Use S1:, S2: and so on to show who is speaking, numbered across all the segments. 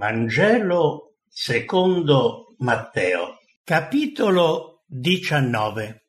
S1: Vangelo secondo Matteo, capitolo 19.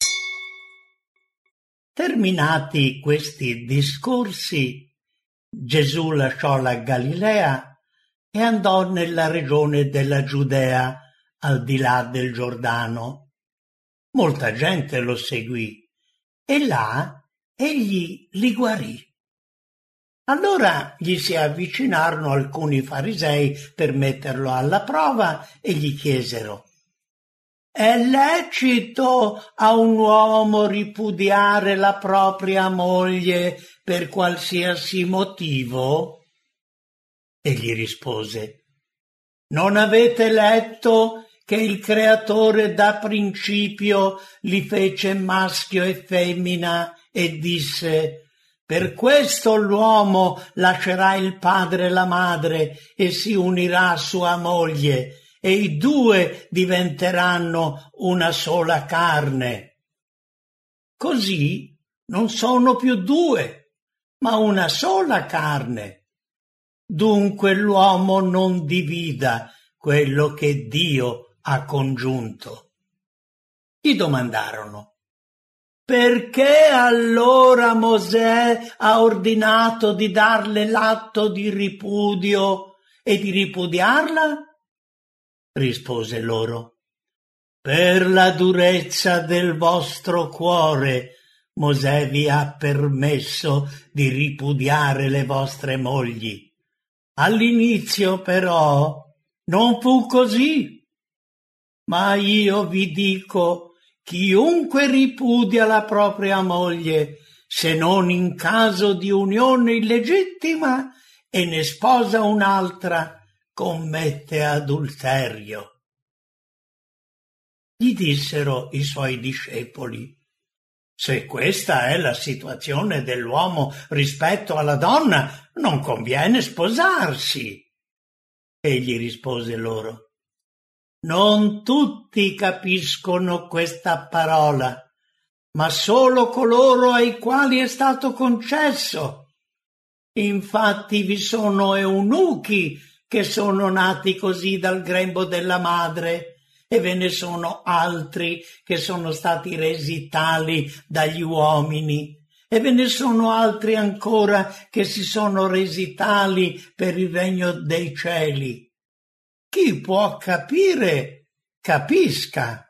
S1: Terminati questi discorsi, Gesù lasciò la Galilea e andò nella regione della Giudea, al di là del Giordano. Molta gente lo seguì e là egli li guarì. Allora gli si avvicinarono alcuni farisei per metterlo alla prova e gli chiesero: «È lecito a un uomo ripudiare la propria moglie per qualsiasi motivo?» Egli rispose: «Non avete letto che il Creatore da principio li fece maschio e femmina e disse: per questo l'uomo lascerà il padre e la madre e si unirà a sua moglie, e i due diventeranno una sola carne. Così non sono più due, ma una sola carne. Dunque l'uomo non divida quello che Dio ha congiunto». Gli domandarono: «Perché allora Mosè ha ordinato di darle l'atto di ripudio e di ripudiarla?» Rispose loro: «Per la durezza del vostro cuore Mosè vi ha permesso di ripudiare le vostre mogli. All'inizio però non fu così. Ma io vi dico: chiunque ripudia la propria moglie, se non in caso di unione illegittima, e ne sposa un'altra, commette adulterio». Gli dissero i suoi discepoli: «Se questa è la situazione dell'uomo rispetto alla donna, non conviene sposarsi». Egli rispose loro: «Non tutti capiscono questa parola, ma solo coloro ai quali è stato concesso. Infatti vi sono eunuchi che sono nati così dal grembo della madre, e ve ne sono altri che sono stati resi tali dagli uomini, e ve ne sono altri ancora che si sono resi tali per il regno dei cieli. Chi può capire, capisca».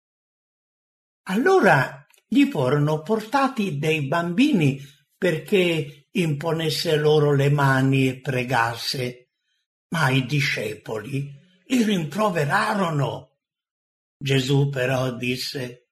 S1: Allora gli furono portati dei bambini perché imponesse loro le mani e pregasse, ma i discepoli li rimproverarono. Gesù però disse: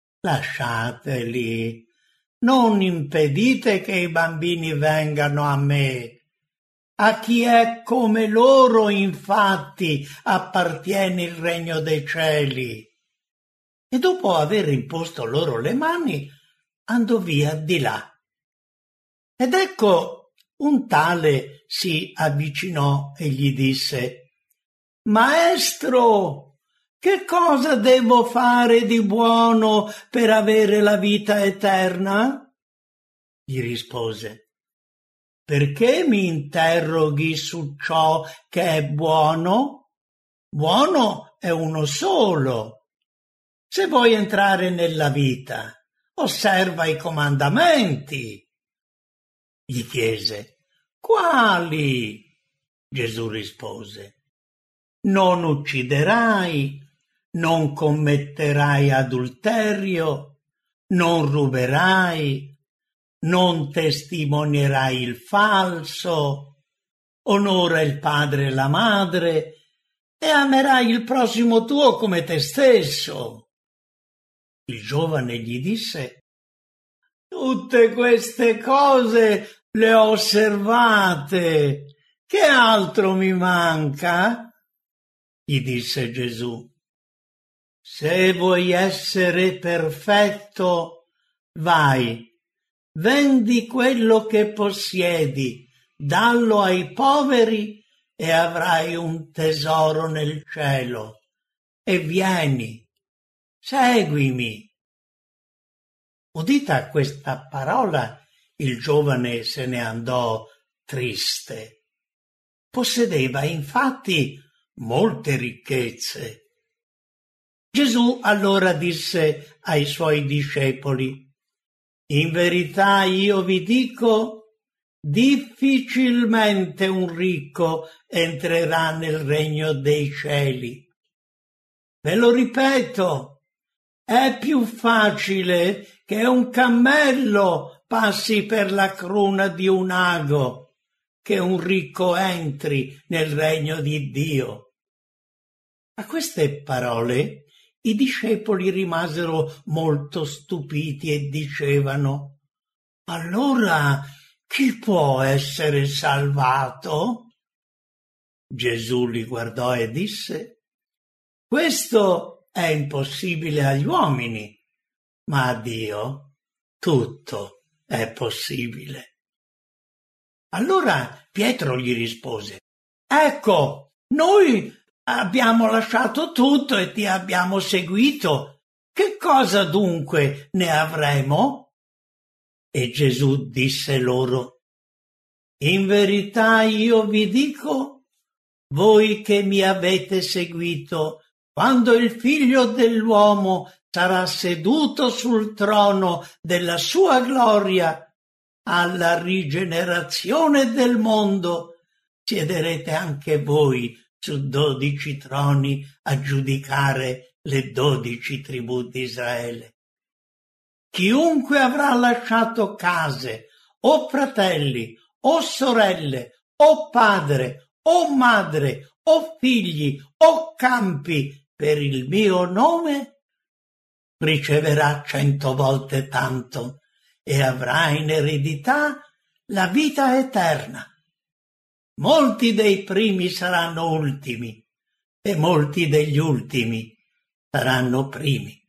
S1: «Lasciateli, non impedite che i bambini vengano a me. A chi è come loro, infatti, appartiene il regno dei cieli». E dopo aver imposto loro le mani, andò via di là. Ed ecco, un tale si avvicinò e gli disse: «Maestro, che cosa devo fare di buono per avere la vita eterna?» Gli rispose: «Perché mi interroghi su ciò che è buono? Buono è uno solo. Se vuoi entrare nella vita, osserva i comandamenti». Gli chiese: «Quali?» Gesù rispose: «Non ucciderai, non commetterai adulterio, non ruberai, non testimonierai il falso, onora il padre e la madre e amerai il prossimo tuo come te stesso». Il giovane gli disse: «Tutte queste cose le ho osservate, che altro mi manca?» Gli disse Gesù: «Se vuoi essere perfetto, vai, vendi quello che possiedi, dallo ai poveri e avrai un tesoro nel cielo, e vieni, seguimi». Udita questa parola, il giovane se ne andò triste, possedeva infatti molte ricchezze. Gesù allora disse ai suoi discepoli: in verità io vi dico, difficilmente un ricco entrerà nel regno dei cieli. Ve lo ripeto, è più facile che un cammello passi per la cruna di un ago che un ricco entri nel regno di Dio. A queste parole i discepoli rimasero molto stupiti e dicevano: allora chi può essere salvato? Gesù li guardò e disse: questo è impossibile agli uomini, ma a Dio tutto è possibile. Allora Pietro gli rispose: ecco, noi abbiamo lasciato tutto e ti abbiamo seguito. Che cosa dunque ne avremo? E Gesù disse loro: in verità io vi dico, voi che mi avete seguito, quando il Figlio dell'uomo sarà seduto sul trono della sua gloria, alla rigenerazione del mondo, siederete anche voi su 12 troni a giudicare le 12 tribù di Israele. Chiunque avrà lasciato case, o fratelli, o sorelle, o padre, o madre, o figli, o campi, per il mio nome, riceverà 100 volte tanto e avrà in eredità la vita eterna. Molti dei primi saranno ultimi e molti degli ultimi saranno primi.